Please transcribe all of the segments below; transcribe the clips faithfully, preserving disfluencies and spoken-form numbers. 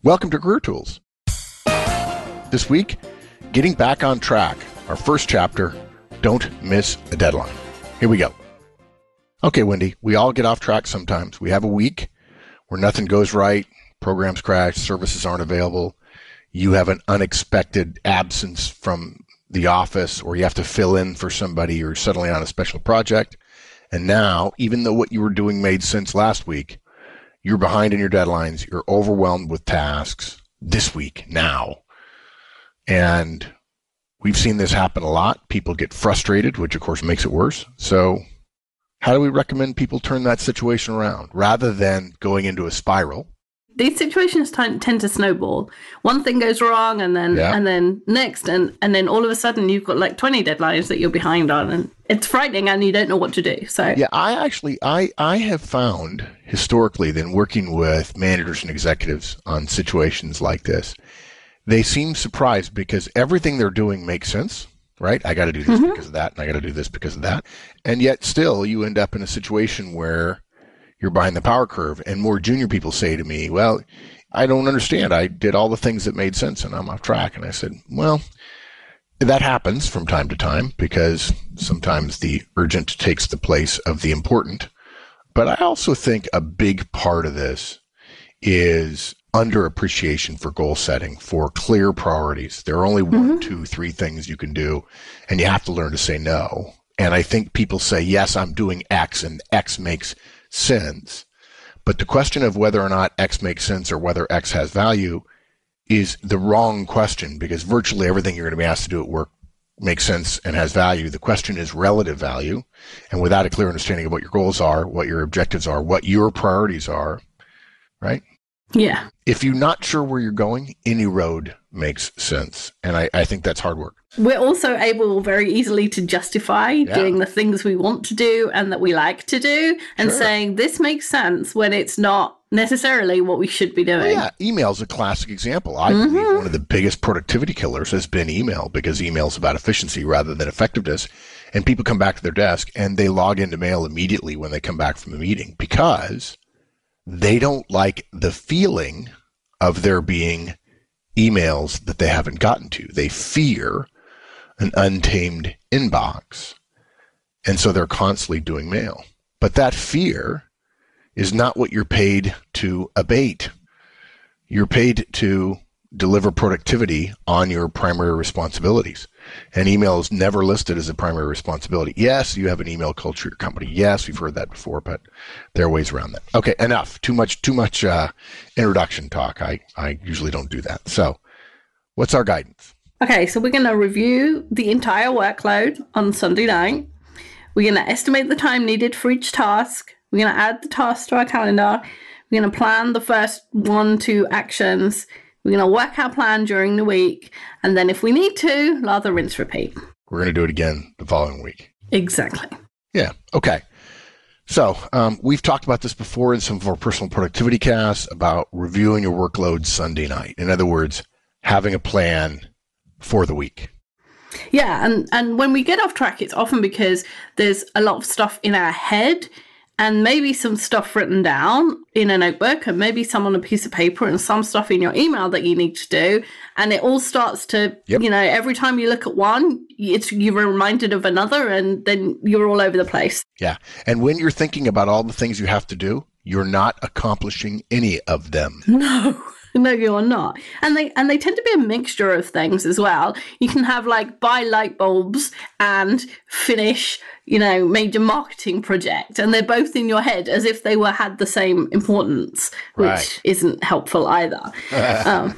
Welcome to Career Tools. This week, getting back on track. Our first chapter, Don't Miss a Deadline. Here we go. Okay, Wendy, we all get off track sometimes. We have a week where nothing goes right, programs crash, services aren't available. You have an unexpected absence from the office, or you have to fill in for somebody, or suddenly on a special project. And now, even though what you were doing made sense last week, you're behind in your deadlines, you're overwhelmed with tasks this week, now. And we've seen this happen a lot. People get frustrated, which of course makes it worse. So how do we recommend people turn that situation around rather than going into a spiral? These situations t- tend to snowball. One thing goes wrong, and then yeah. and then next, and, and then all of a sudden you've got like twenty deadlines that you're behind on, and it's frightening, and you don't know what to do. So yeah, I actually I I have found historically that in working with managers and executives on situations like this, they seem surprised because everything they're doing makes sense. Right? I got to do this mm-hmm. because of that, and I got to do this because of that, and yet still you end up in a situation where you're behind the power curve. And more junior people say to me, well, I don't understand. I did all the things that made sense and I'm off track. And I said, well, that happens from time to time because sometimes the urgent takes the place of the important. But I also think a big part of this is underappreciation for goal setting, for clear priorities. There are only one, mm-hmm. two, three things you can do, and you have to learn to say no. And I think people say, yes, I'm doing X, and X makes sense. But the question of whether or not X makes sense or whether X has value is the wrong question, because virtually everything you're going to be asked to do at work makes sense and has value. The question is relative value. And without a clear understanding of what your goals are, what your objectives are, what your priorities are, right? Yeah. If you're not sure where you're going, any road makes sense. And I, I think that's hard work. We're also able very easily to justify yeah. doing the things we want to do and that we like to do, and sure. saying this makes sense when it's not necessarily what we should be doing. Well, yeah, email's a classic example. I mm-hmm. believe one of the biggest productivity killers has been email, because email's about efficiency rather than effectiveness. And people come back to their desk and they log into mail immediately when they come back from a meeting because they don't like the feeling of there being emails that they haven't gotten to. They fear an untamed inbox. And so they're constantly doing mail. But that fear is not what you're paid to abate. You're paid to deliver productivity on your primary responsibilities. And email is never listed as a primary responsibility. Yes, you have an email culture at your company. Yes, we've heard that before, but there are ways around that. Okay, enough. Too much, too much uh, introduction talk. I, I usually don't do that. So what's our guidance? Okay, so we're going to review the entire workload on Sunday night. We're going to estimate the time needed for each task. We're going to add the tasks to our calendar. We're going to plan the first one, two actions. We're going to work our plan during the week. And then if we need to, lather, rinse, repeat. We're going to do it again the following week. Exactly. Yeah. Okay. So um, we've talked about this before in some of our personal productivity casts about reviewing your workload Sunday night. In other words, having a plan for the week. Yeah. And, and when we get off track, it's often because there's a lot of stuff in our head, and maybe some stuff written down in a notebook, and maybe some on a piece of paper, and some stuff in your email that you need to do. And it all starts to, yep. you know, every time you look at one, it's you're reminded of another, and then you're all over the place. Yeah. And when you're thinking about all the things you have to do, you're not accomplishing any of them. No. No, you're not. And they and they tend to be a mixture of things as well. You can have like buy light bulbs and finish, you know, major marketing project, and they're both in your head as if they were had the same importance, which right. isn't helpful either. um,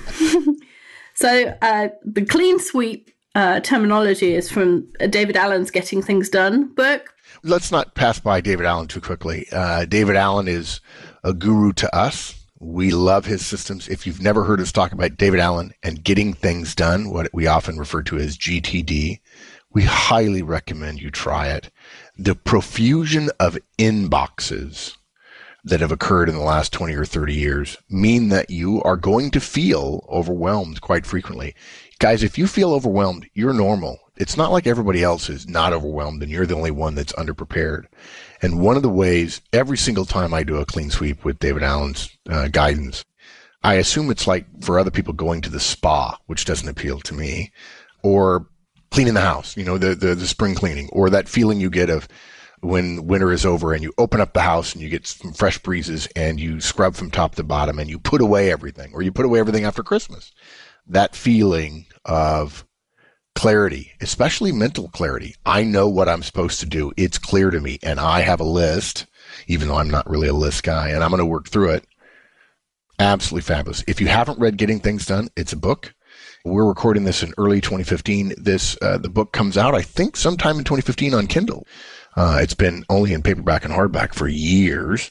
so uh, the clean sweep uh, terminology is from David Allen's Getting Things Done book. Let's not pass by David Allen too quickly. Uh, David Allen is a guru to us. We love his systems. If you've never heard us talk about David Allen and Getting Things Done, what we often refer to as G T D, we highly recommend you try it. The profusion of inboxes that have occurred in the last twenty or thirty years mean that you are going to feel overwhelmed quite frequently. Guys, if you feel overwhelmed, you're normal. It's not like everybody else is not overwhelmed and you're the only one that's underprepared. And one of the ways, every single time I do a clean sweep with David Allen's uh, guidance, I assume it's like for other people going to the spa, which doesn't appeal to me, or cleaning the house, you know, the, the, the spring cleaning, or that feeling you get of when winter is over and you open up the house and you get some fresh breezes and you scrub from top to bottom and you put away everything, or you put away everything after Christmas. That feeling of clarity, especially mental clarity. I know what I'm supposed to do. It's clear to me, and I have a list, even though I'm not really a list guy, and I'm going to work through it. Absolutely fabulous. If you haven't read Getting Things Done, it's a book. We're recording this in early twenty fifteen. This uh, the book comes out, I think, sometime in twenty fifteen on Kindle. Uh, it's been only in paperback and hardback for years.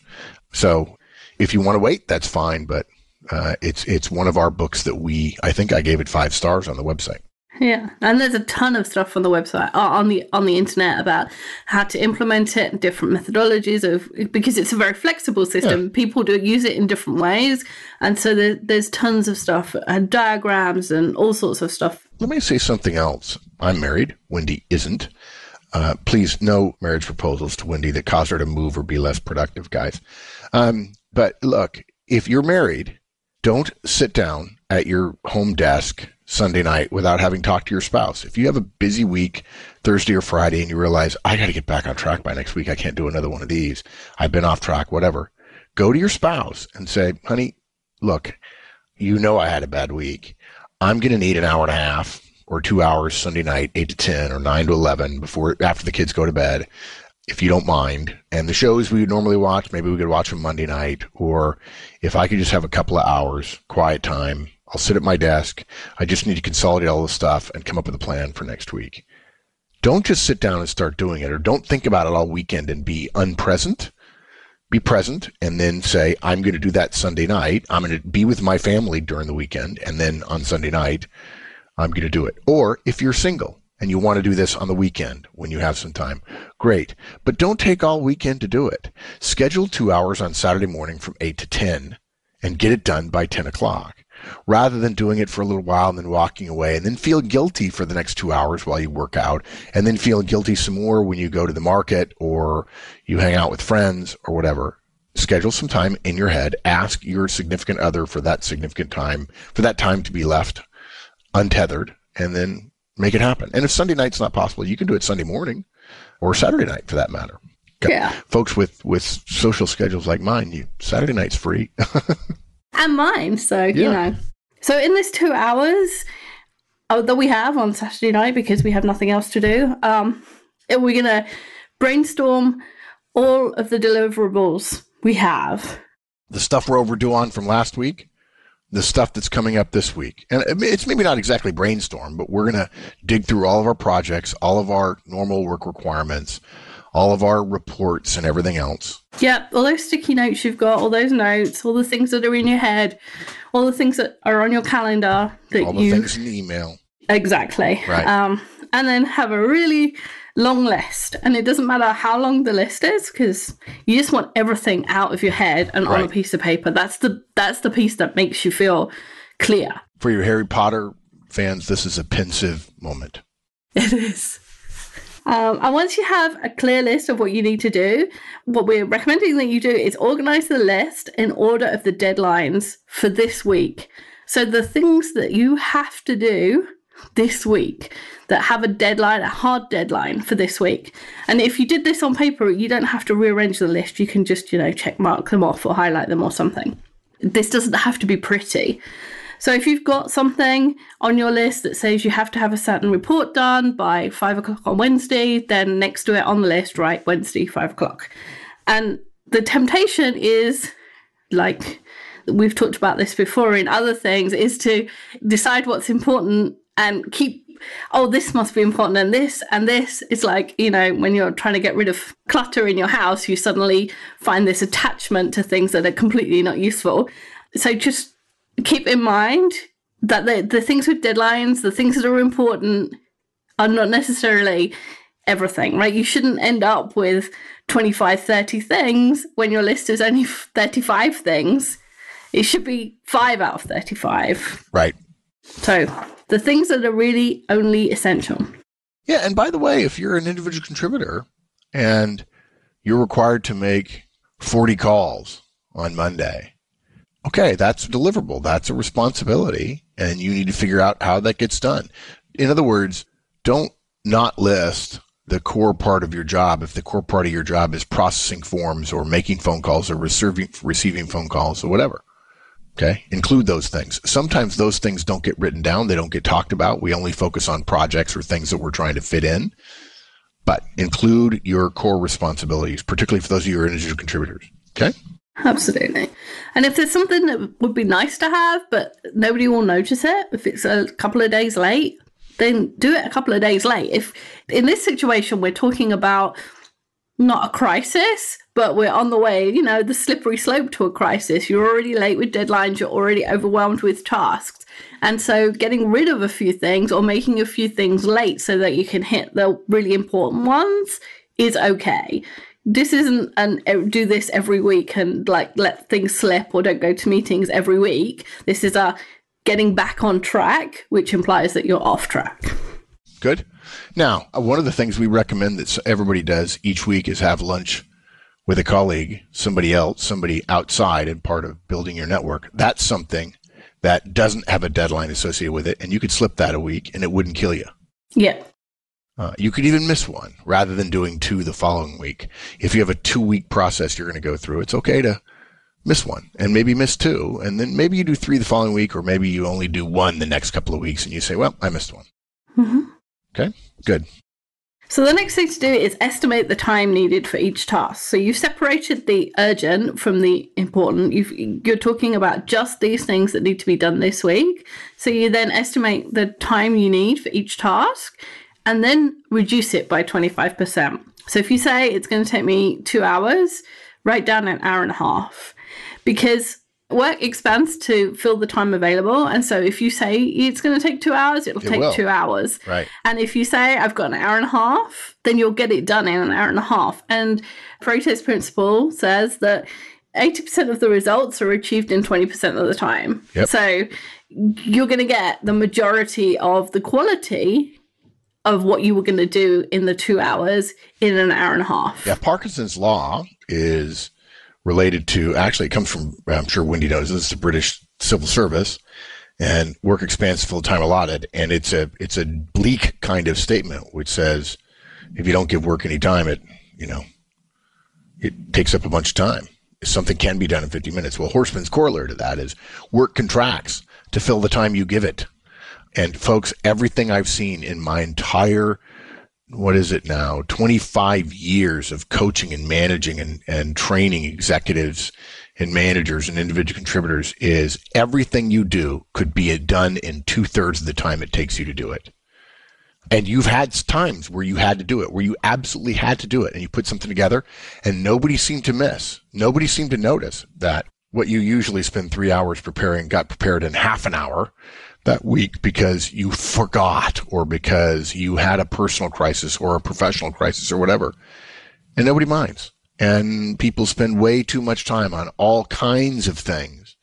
So if you want to wait, that's fine. But uh, it's it's one of our books that we, I think I gave it five stars on the website. Yeah, and there's a ton of stuff on the website, uh, on the on the internet about how to implement it, different methodologies of, because it's a very flexible system. Yeah. People do use it in different ways, and so there, there's tons of stuff and diagrams and all sorts of stuff. Let me say something else. I'm married. Wendy isn't. Uh, please, no marriage proposals to Wendy that cause her to move or be less productive, guys. Um, but look, if you're married, don't sit down at your home desk Sunday night without having talked to your spouse. If you have a busy week, Thursday or Friday, and you realize, I got to get back on track by next week, I can't do another one of these, I've been off track, whatever, go to your spouse and say, honey, look, you know I had a bad week. I'm going to need an hour and a half or two hours Sunday night, eight to ten or nine to eleven before, after the kids go to bed, if you don't mind. And the shows we would normally watch, maybe we could watch them Monday night, or if I could just have a couple of hours, quiet time, I'll sit at my desk. I just need to consolidate all the stuff and come up with a plan for next week. Don't just sit down and start doing it, or don't think about it all weekend and be unpresent. Be present and then say, I'm going to do that Sunday night. I'm going to be with my family during the weekend, and then on Sunday night, I'm going to do it. Or if you're single and you want to do this on the weekend when you have some time, great. But don't take all weekend to do it. Schedule two hours on Saturday morning from eight to ten and get it done by ten o'clock. Rather than doing it for a little while and then walking away and then feel guilty for the next two hours while you work out, and then feel guilty some more when you go to the market or you hang out with friends or whatever. Schedule some time in your head. Ask your significant other for that significant time, for that time to be left untethered, and then make it happen. And if Sunday night's not possible, you can do it Sunday morning or Saturday night for that matter. Yeah. Folks with, with social schedules like mine, you, Saturday night's free. And mine, so, yeah. You know. So in this two hours uh, that we have on Saturday night, because we have nothing else to do, um, we're going to brainstorm all of the deliverables we have. The stuff we're overdue on from last week, the stuff that's coming up this week. And it's maybe not exactly brainstorm, but we're going to dig through all of our projects, all of our normal work requirements, all of our reports and everything else. Yeah, all those sticky notes you've got, all those notes, all the things that are in your head, all the things that are on your calendar. That all the you... things in the email. Exactly. Right. Um, and then have a really long list. And it doesn't matter how long the list is, because you just want everything out of your head and right on a piece of paper. That's the that's the piece that makes you feel clear. For your Harry Potter fans, this is a pensive moment. It is. Um, and once you have a clear list of what you need to do, what we're recommending that you do is organize the list in order of the deadlines for this week. So the things that you have to do this week that have a deadline, a hard deadline for this week. And if you did this on paper, you don't have to rearrange the list. You can just, you know, check mark them off or highlight them or something. This doesn't have to be pretty. So if you've got something on your list that says you have to have a certain report done by five o'clock on Wednesday, then next to it on the list, write Wednesday, five o'clock. And the temptation is, like we've talked about this before in other things, is to decide what's important and keep, oh, this must be important and this and this. It's like, you know, when you're trying to get rid of clutter in your house, you suddenly find this attachment to things that are completely not useful. So just keep in mind that the, the things with deadlines, the things that are important, are not necessarily everything, right? You shouldn't end up with twenty-five, thirty things when your list is only thirty-five things. It should be five out of thirty-five. Right. So the things that are really only essential. Yeah, and by the way, if you're an individual contributor and you're required to make forty calls on Monday, Okay, that's a deliverable. That's a responsibility, and you need to figure out how that gets done. In other words, don't not list the core part of your job if the core part of your job is processing forms or making phone calls or receiving, receiving phone calls or whatever. Okay, include those things. Sometimes those things don't get written down. They don't get talked about. We only focus on projects or things that we're trying to fit in. But include your core responsibilities, particularly for those of you who are individual contributors. Okay? Absolutely. And if there's something that would be nice to have, but nobody will notice it, if it's a couple of days late, then do it a couple of days late. If in this situation, we're talking about not a crisis, but we're on the way, you know, the slippery slope to a crisis. You're already late with deadlines. You're already overwhelmed with tasks. And so getting rid of a few things or making a few things late so that you can hit the really important ones is okay. This isn't an do this every week and like let things slip or don't go to meetings every week. This is a getting back on track, which implies that you're off track. Good. Now, one of the things we recommend that everybody does each week is have lunch with a colleague, somebody else, somebody outside and part of building your network. That's something that doesn't have a deadline associated with it, and you could slip that a week and it wouldn't kill you. Yeah. Uh, you could even miss one rather than doing two the following week. If you have a two-week process you're going to go through, it's okay to miss one and maybe miss two, and then maybe you do three the following week, or maybe you only do one the next couple of weeks, and you say, well, I missed one. Mm-hmm. Okay, good. So the next thing to do is estimate the time needed for each task. So you've separated the urgent from the important. You've, you're talking about just these things that need to be done this week. So you then estimate the time you need for each task, and then reduce it by twenty-five percent. So if you say it's going to take me two hours, write down an hour and a half, because work expands to fill the time available. And so if you say it's going to take two hours, it'll It take will. two hours. Right. And if you say I've got an hour and a half, then you'll get it done in an hour and a half. And Pareto's principle says that eighty percent of the results are achieved in twenty percent of the time. Yep. So you're going to get the majority of the quality of what you were going to do in the two hours in an hour and a half. Yeah, Parkinson's law is related to, actually it comes from, I'm sure Wendy knows, this is the British civil service, and work expands to fill the time allotted. And it's a, it's a bleak kind of statement, which says, if you don't give work any time, it, you know, it takes up a bunch of time. Something can be done in fifty minutes. Well, Horstman's corollary to that is work contracts to fill the time you give it. And folks, everything I've seen in my entire, what is it now, twenty-five years of coaching and managing and, and training executives and managers and individual contributors is everything you do could be done in two thirds of the time it takes you to do it. And you've had times where you had to do it, where you absolutely had to do it, and you put something together and nobody seemed to miss. Nobody seemed to notice that what you usually spend three hours preparing got prepared in half an hour that week because you forgot or because you had a personal crisis or a professional crisis or whatever. And nobody minds. And people spend way too much time on all kinds of things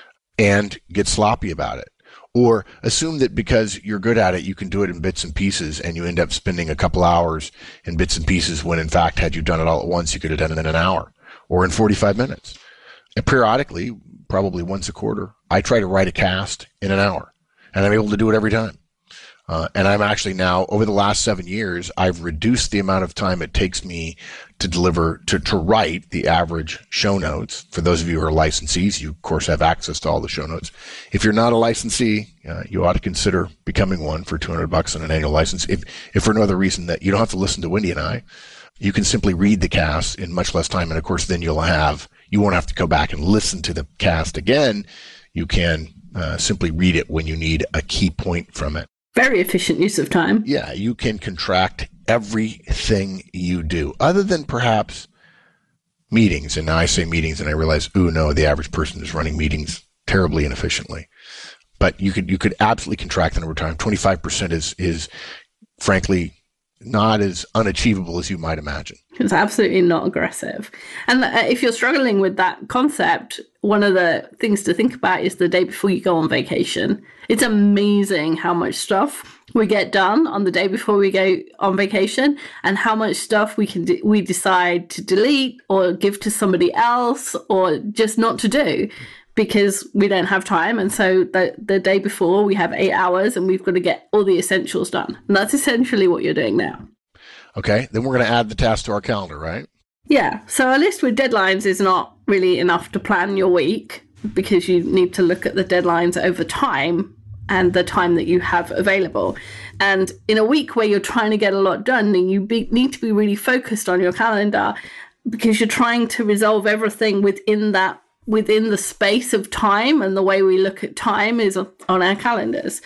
and get sloppy about it. Or assume that because you're good at it, you can do it in bits and pieces, and you end up spending a couple hours in bits and pieces when, in fact, had you done it all at once, you could have done it in an hour or in forty-five minutes. And periodically, probably once a quarter, I try to write a cast in an hour, and I'm able to do it every time. Uh, and I'm actually now, over the last seven years, I've reduced the amount of time it takes me to deliver, to, to write the average show notes. For those of you who are licensees, you, of course, have access to all the show notes. If you're not a licensee, uh, you ought to consider becoming one for two hundred bucks on an annual license. If, if for no other reason that you don't have to listen to Wendy and I, you can simply read the cast in much less time. And, of course, then you'll have, you won't have to go back and listen to the cast again. You can uh, simply read it when you need a key point from it. Very efficient use of time. Yeah, you can contract everything you do, other than perhaps meetings. And now I say meetings, and I realize, ooh, no, the average person is running meetings terribly inefficiently. But you could you could absolutely contract the number of time. twenty-five percent is is frankly not as unachievable as you might imagine. It's absolutely not aggressive. And uh, if you're struggling with that concept, one of the things to think about is the day before you go on vacation. It's amazing how much stuff we get done on the day before we go on vacation, and how much stuff we can de- we decide to delete or give to somebody else or just not to do. because we don't have time. And so the, the day before we have eight hours and we've got to get all the essentials done. And that's essentially what you're doing now. Okay. Then we're going to add the task to our calendar, right? Yeah. So a list with deadlines is not really enough to plan your week, because you need to look at the deadlines over time and the time that you have available. And in a week where you're trying to get a lot done, you be, need to be really focused on your calendar, because you're trying to resolve everything within that within the space of time, and the way we look at time is on our calendars.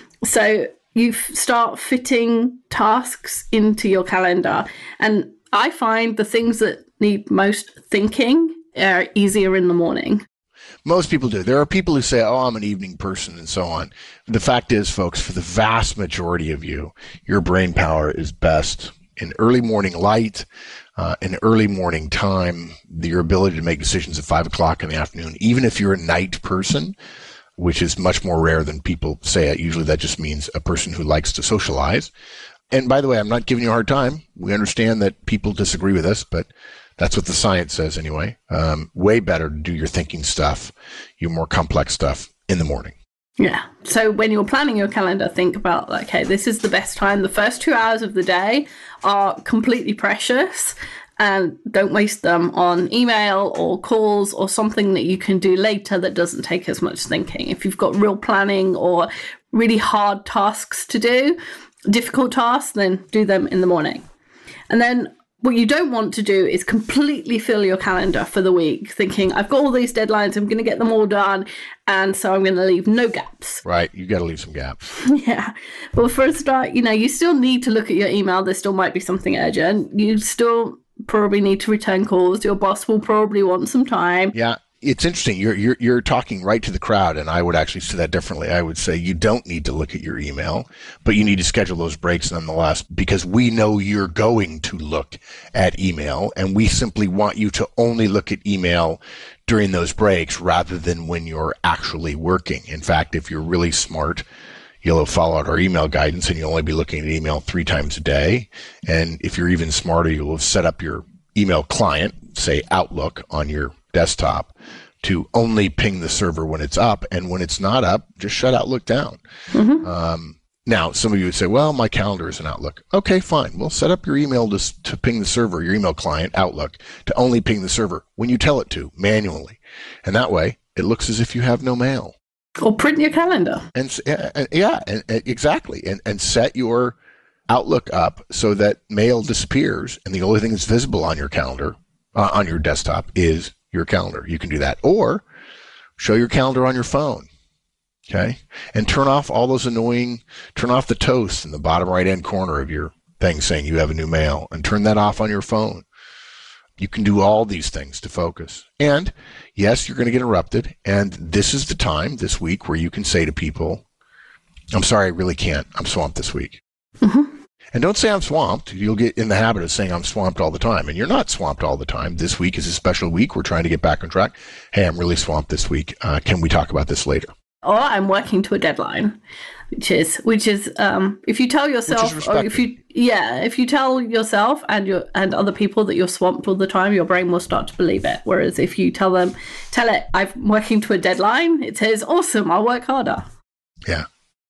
So you start fitting tasks into your calendar. And I find the things that need most thinking are easier in the morning. Most people do. There are people who say, oh, I'm an evening person and so on. The fact is, folks, for the vast majority of you, your brain power is best in early morning light, uh, in early morning time, your ability to make decisions at five o'clock in the afternoon, even if you're a night person, which is much more rare than people say it. Usually that just means a person who likes to socialize. And by the way, I'm not giving you a hard time. We understand that people disagree with us, but that's what the science says anyway. Um, way better to do your thinking stuff, your more complex stuff in the morning. Yeah. So when you're planning your calendar, think about, like, okay, this is the best time. The first two hours of the day are completely precious, and don't waste them on email or calls or something that you can do later that doesn't take as much thinking. If you've got real planning or really hard tasks to do, difficult tasks, then do them in the morning. And then what you don't want to do is completely fill your calendar for the week, thinking, I've got all these deadlines, I'm going to get them all done, and so I'm going to leave no gaps. Right. You got to leave some gaps. Yeah. Well, for a start, you know, you still need to look at your email. There still might be something urgent. You still probably need to return calls. Your boss will probably want some time. Yeah. It's interesting. You're, you're, you're talking right to the crowd, and I would actually say that differently. I would say you don't need to look at your email, but you need to schedule those breaks nonetheless, because we know you're going to look at email, and we simply want you to only look at email during those breaks rather than when you're actually working. In fact, if you're really smart, you'll have followed our email guidance and you'll only be looking at email three times a day. And if you're even smarter, you'll have set up your email client, say Outlook, on your desktop to only ping the server when it's up, and when it's not up, just shut Outlook down. Mm-hmm. Um, now, some of you would say, well, my calendar is in Outlook. Okay, fine. Well, set up your email to, to ping the server, your email client, Outlook, to only ping the server when you tell it to, manually. And that way, it looks as if you have no mail. Or print your calendar. And uh, yeah, and, and exactly. And, and set your Outlook up so that mail disappears, and the only thing that's visible on your calendar, uh, on your desktop, is your calendar. You can do that. Or show your calendar on your phone. Okay. And turn off all those annoying, turn off the toast in the bottom right hand corner of your thing saying you have a new mail, and turn that off on your phone. You can do all these things to focus. And yes, you're going to get interrupted. And this is the time this week where you can say to people, I'm sorry, I really can't. I'm swamped this week. Mm-hmm. And don't say I'm swamped. You'll get in the habit of saying I'm swamped all the time. And you're not swamped all the time. This week is a special week. We're trying to get back on track. Hey, I'm really swamped this week. Uh, can we talk about this later? Or I'm working to a deadline, which is, which is, um, if you tell yourself, or if you, yeah, if you tell yourself and your, and other people that you're swamped all the time, your brain will start to believe it. Whereas if you tell them, tell it, I'm working to a deadline, it says, awesome, I'll work harder. Yeah.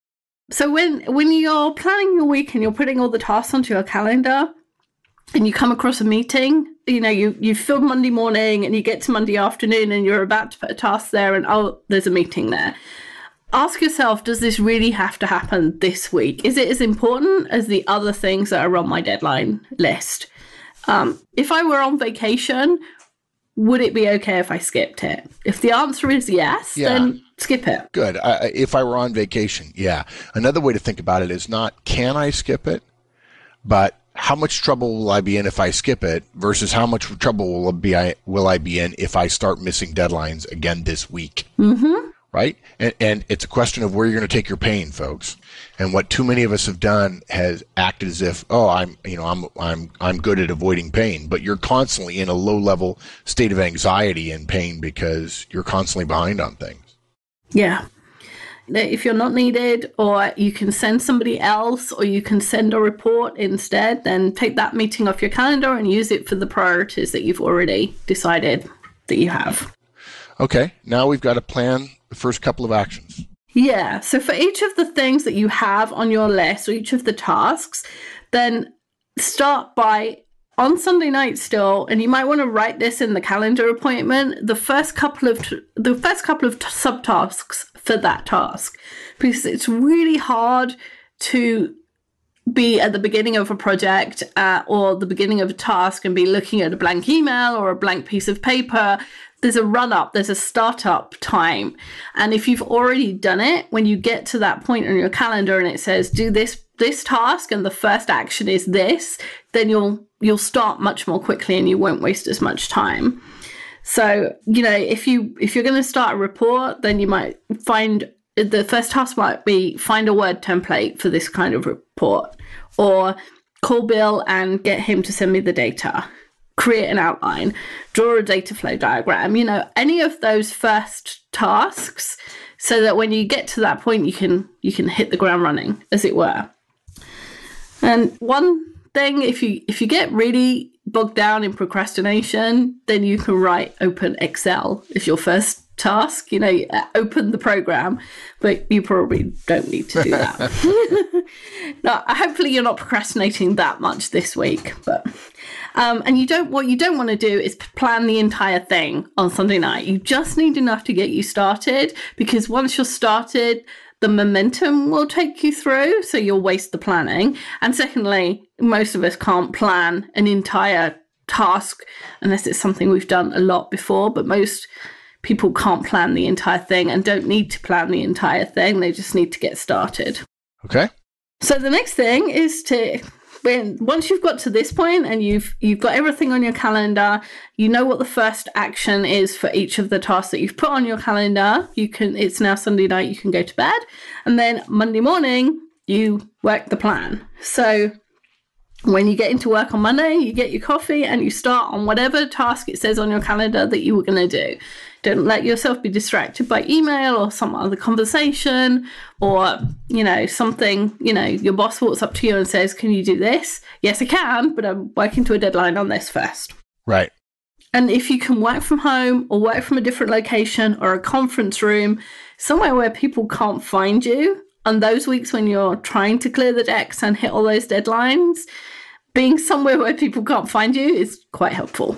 So when when you're planning your week and you're putting all the tasks onto your calendar and you come across a meeting, you know, you, you filled Monday morning and you get to Monday afternoon and you're about to put a task there and, oh, there's a meeting there. Ask yourself, does this really have to happen this week? Is it as important as the other things that are on my deadline list? Um, if I were on vacation, would it be okay if I skipped it? If the answer is yes, yeah. then skip it. Good. I, if I were on vacation, yeah. Another way to think about it is not, can I skip it? But how much trouble will I be in if I skip it versus how much trouble will, be I, will I be in if I start missing deadlines again this week? Mm-hmm. Right? And, and it's a question of where you're going to take your pain, folks. And what too many of us have done has acted as if, oh, I'm, you know, I'm, I'm, I'm good at avoiding pain, but you're constantly in a low level state of anxiety and pain because you're constantly behind on things. Yeah. If you're not needed, or you can send somebody else, or you can send a report instead, then take that meeting off your calendar and use it for the priorities that you've already decided that you have. Okay, now we've got to plan the first couple of actions. Yeah, so for each of the things that you have on your list, or each of the tasks, then start by on Sunday night still, and you might want to write this in the calendar appointment, the first couple of the first couple of t- subtasks for that task, because it's really hard to be at the beginning of a project uh, or the beginning of a task and be looking at a blank email or a blank piece of paper. There's a run up, there's a startup time. And if you've already done it, when you get to that point on your calendar and it says, do this this task and the first action is this, then you'll you'll start much more quickly and you won't waste as much time. So, you know, if you if you're going to start a report, then you might find the first task might be find a Word template for this kind of report, or call Bill and get him to send me the data. Create an outline, draw a data flow diagram, you know, any of those first tasks, so that when you get to that point, you can you can hit the ground running, as it were. And one thing, if you if you get really bogged down in procrastination, then you can write open Excel as your first task, you know, open the program, but you probably don't need to do that. No, hopefully you're not procrastinating that much this week, but um, and you don't what you don't want to do is plan the entire thing on Sunday night. You just need enough to get you started, because once you're started, the momentum will take you through, so you'll waste the planning. And secondly, most of us can't plan an entire task unless it's something we've done a lot before, but most people can't plan the entire thing and don't need to plan the entire thing. They just need to get started. Okay. So the next thing is to, when once you've got to this point and you've you've got everything on your calendar, you know what the first action is for each of the tasks that you've put on your calendar. You can it's now Sunday night, you can go to bed, and then Monday morning you work the plan. So when you get into work on Monday, you get your coffee and you start on whatever task it says on your calendar that you were going to do. Don't let yourself be distracted by email or some other conversation, or, you know, something, you know, your boss walks up to you and says, can you do this? Yes, I can, but I'm working to a deadline on this first. Right. And if you can work from home or work from a different location or a conference room, somewhere where people can't find you, on those weeks when you're trying to clear the decks and hit all those deadlines, being somewhere where people can't find you is quite helpful.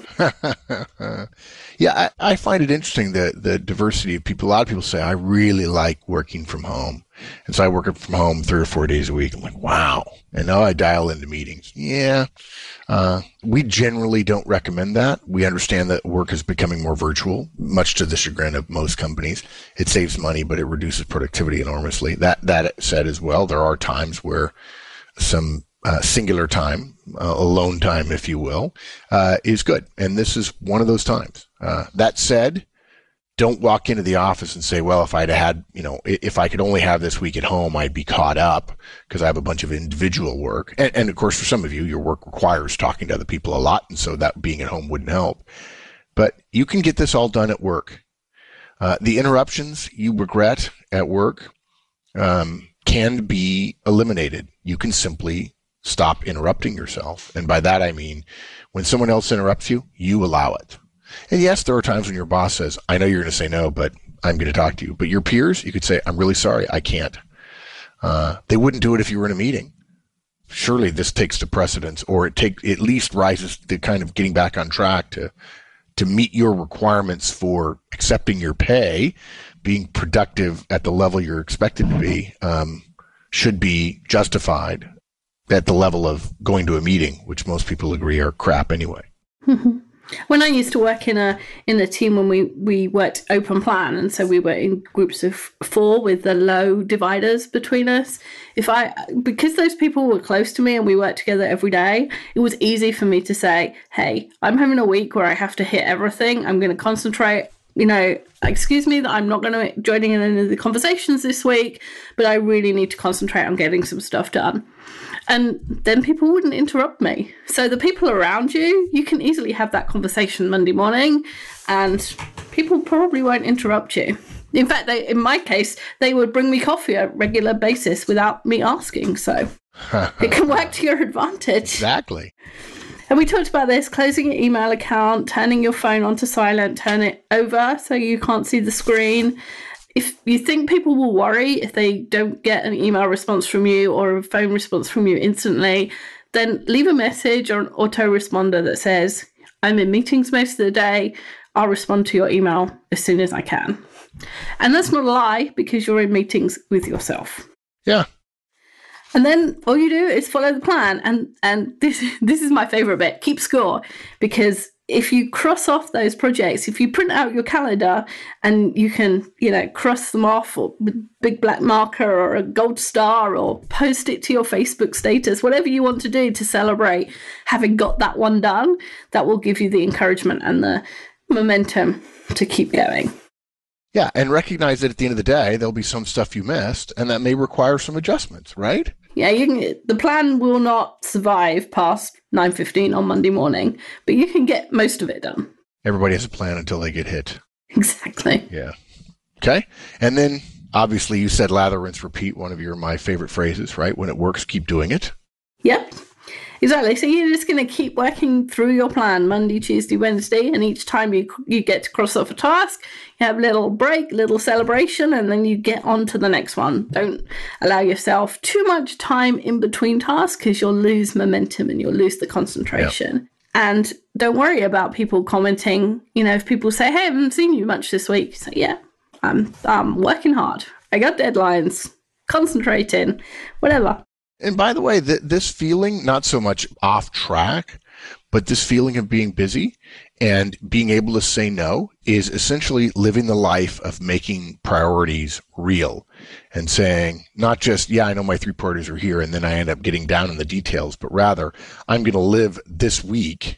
Yeah, I, I find it interesting, the, the diversity of people. A lot of people say, I really like working from home. And so I work from home three or four days a week. I'm like, wow. And now I dial into meetings. Yeah. Uh, we generally don't recommend that. We understand that work is becoming more virtual, much to the chagrin of most companies. It saves money, but it reduces productivity enormously. That, that said as well, there are times where some Uh, singular time, uh, alone time, if you will, uh, is good. And this is one of those times. Uh, that said, don't walk into the office and say, well, if I'd had, you know, if I could only have this week at home, I'd be caught up because I have a bunch of individual work. And, and of course, for some of you, your work requires talking to other people a lot. And so that being at home wouldn't help. But you can get this all done at work. Uh, the interruptions you regret at work um, can be eliminated. You can simply stop interrupting yourself. And by that, I mean, when someone else interrupts you, you allow it. And yes, there are times when your boss says, I know you're going to say no, but I'm going to talk to you. But your peers, you could say, I'm really sorry, I can't. Uh, they wouldn't do it if you were in a meeting. Surely this takes the precedence, or it take, at least rises to kind of getting back on track to, to meet your requirements for accepting your pay, being productive at the level you're expected to be, um, should be justified at the level of going to a meeting, which most people agree are crap anyway. When I used to work in a in a team when we, we worked open plan, and so we were in groups of four with the low dividers between us, if I because those people were close to me and we worked together every day, it was easy for me to say, hey, I'm having a week where I have to hit everything. I'm going to concentrate. You know, excuse me that I'm not going to joining in any of the conversations this week, but I really need to concentrate on getting some stuff done. And then people wouldn't interrupt me. So the people around you, you can easily have that conversation Monday morning, and people probably won't interrupt you. In fact, they, in my case, they would bring me coffee on a regular basis without me asking. So it can work to your advantage. Exactly. And we talked about this, closing your email account, turning your phone onto silent, turn it over so you can't see the screen. If you think people will worry if they don't get an email response from you or a phone response from you instantly, then leave a message or an autoresponder that says, I'm in meetings most of the day. I'll respond to your email as soon as I can. And that's not a lie, because you're in meetings with yourself. Yeah. And then all you do is follow the plan. And and this this is my favorite bit. Keep score. Because if you cross off those projects, if you print out your calendar and you can, you know, cross them off or with big black marker or a gold star or post it to your Facebook status, whatever you want to do to celebrate having got that one done, that will give you the encouragement and the momentum to keep going. Yeah, and recognize that at the end of the day, there'll be some stuff you missed, and that may require some adjustments, right? Yeah, you can. The plan will not survive past nine fifteen on Monday morning, but you can get most of it done. Everybody has a plan until they get hit. Exactly. Yeah. Okay. And then, obviously, you said lather, rinse, repeat, one of your my favorite phrases, right? When it works, keep doing it. Yep. Exactly. So you're just going to keep working through your plan Monday, Tuesday, Wednesday, and each time you you get to cross off a task, you have a little break, little celebration, and then you get on to the next one. Don't allow yourself too much time in between tasks, because you'll lose momentum and you'll lose the concentration. Yep. And don't worry about people commenting. You know, if people say, hey, I haven't seen you much this week, say, yeah, I'm, I'm working hard. I got deadlines, concentrating, whatever. And by the way, th- this feeling, not so much off track, but this feeling of being busy and being able to say no is essentially living the life of making priorities real and saying not just, yeah, I know my three priorities are here, and then I end up getting down in the details, but rather I'm going to live this week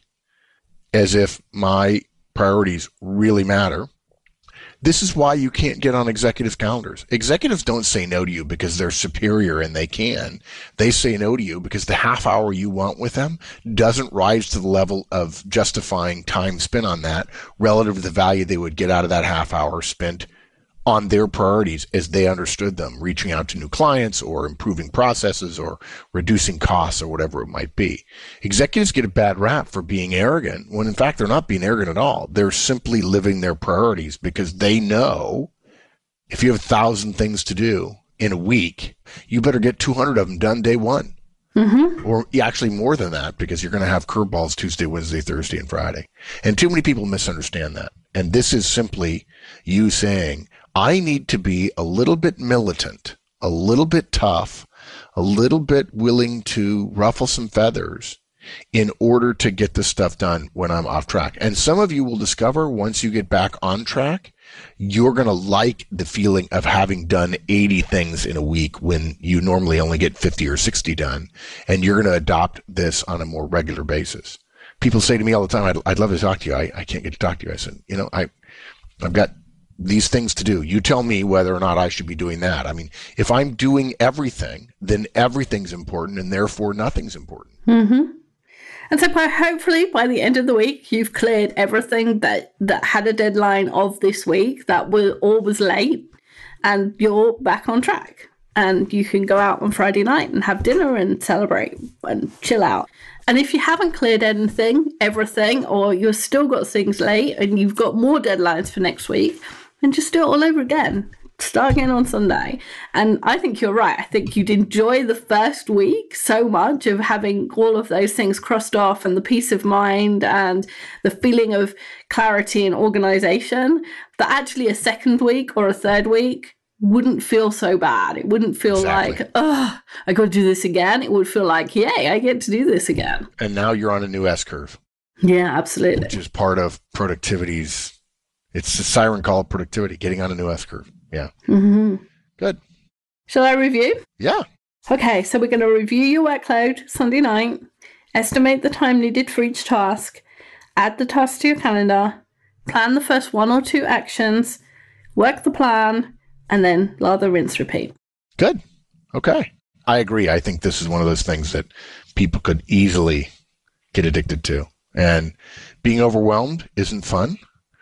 as if my priorities really matter. This is why you can't get on executives' calendars. Executives don't say no to you because they're superior and they can. They say no to you because the half hour you want with them doesn't rise to the level of justifying time spent on that relative to the value they would get out of that half hour spent on their priorities as they understood them, reaching out to new clients or improving processes or reducing costs or whatever it might be. Executives get a bad rap for being arrogant when in fact they're not being arrogant at all. They're simply living their priorities because they know if you have a thousand things to do in a week, you better get two hundred of them done day one. Mm-hmm. Or actually more than that, because you're going to have curveballs Tuesday, Wednesday, Thursday, and Friday. And too many people misunderstand that. And this is simply you saying, I need to be a little bit militant, a little bit tough, a little bit willing to ruffle some feathers in order to get this stuff done when I'm off track. And some of you will discover once you get back on track, you're going to like the feeling of having done eighty things in a week when you normally only get fifty or sixty done. And you're going to adopt this on a more regular basis. People say to me all the time, I'd, I'd love to talk to you. I, I can't get to talk to you. I said, you know, I, I've got these things to do. You tell me whether or not I should be doing that. I mean, if I'm doing everything, then everything's important and therefore nothing's important. Mm-hmm. And so by, hopefully by the end of the week, you've cleared everything that, that had a deadline of this week that was all was late, and you're back on track. And you can go out on Friday night and have dinner and celebrate and chill out. And if you haven't cleared anything, everything, or you've still got things late and you've got more deadlines for next week, then just do it all over again. Start again on Sunday. And I think you're right. I think you'd enjoy the first week so much of having all of those things crossed off and the peace of mind and the feeling of clarity and organization, that actually a second week or a third week wouldn't feel so bad. It wouldn't feel exactly. like, oh, I got to do this again. It would feel like, yay, I get to do this again. And now you're on a new S curve. Yeah, absolutely. Which is part of productivity's, it's the siren call of productivity, getting on a new S curve. Yeah. Mm-hmm. Good. Shall I review? Yeah. Okay, so we're going to review your workload Sunday night, estimate the time needed for each task, add the task to your calendar, plan the first one or two actions, work the plan, and then lather, rinse, repeat. Good. Okay. I agree. I think this is one of those things that people could easily get addicted to. And being overwhelmed isn't fun,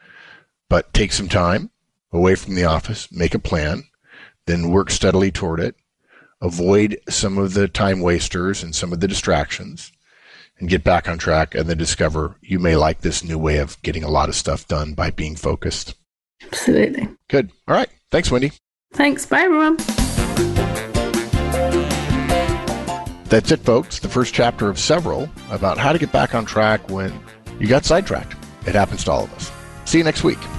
but take some time away from the office, make a plan, then work steadily toward it, avoid some of the time wasters and some of the distractions, and get back on track, and then discover you may like this new way of getting a lot of stuff done by being focused. Absolutely. Good. All right. Thanks, Wendy. Thanks. Bye, everyone. That's it, folks. The first chapter of several about how to get back on track when you got sidetracked. It happens to all of us. See you next week.